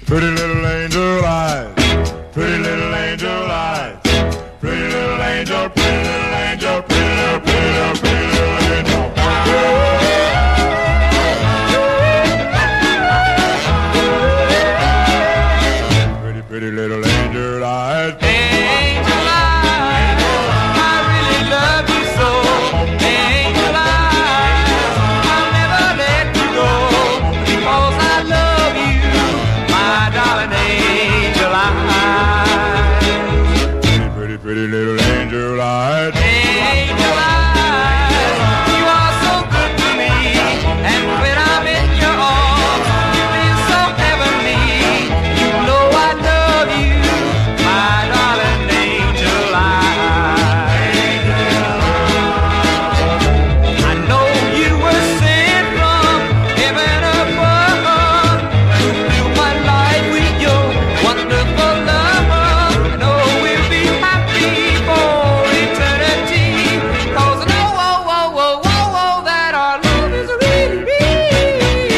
Pretty little angel eyes, pretty little angel eyes, pretty little angel, pretty little angel, pretty little, pretty little, pretty little angel. Pretty, pretty little angel eyes. Angel eyes, I really love you so. Angel eyes, I'll never let you go, because I love you, my darling angel eyes. Pretty, pretty, pretty little angel eyes. Angel eyes, you are so good to me, and when I'm in your arms, you feel so heavenly. You know I love you, my darling angel eyes. I know you were sent from heaven above to fill my life with your wonderful love. I know we'll be happy for eternity, 'cause I know, that our love is really real.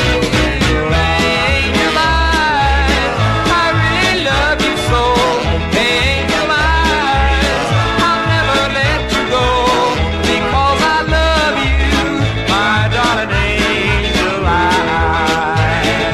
Angel eyes, I really love you so. Angel eyes, I'll never let you go, because I love you, my darling angel eyes.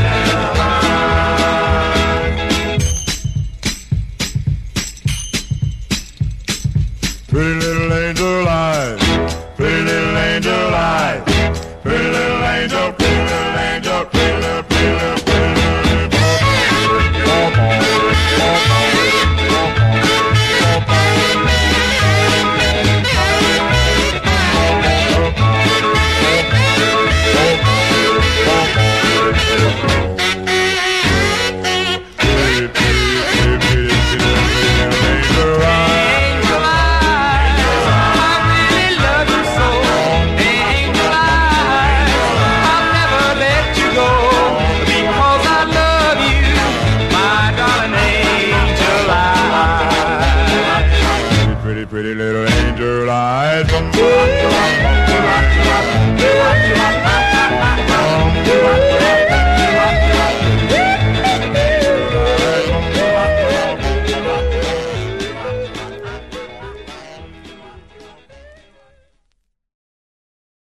Pretty little angel eyes, pretty little angel eyes, pretty little angel, pretty little angel, pretty little, pretty little, pretty little Angel eyes, I really love you so. Angel eyes, I'll never let you go, because I love you, my darling angel eyes. pretty, pretty little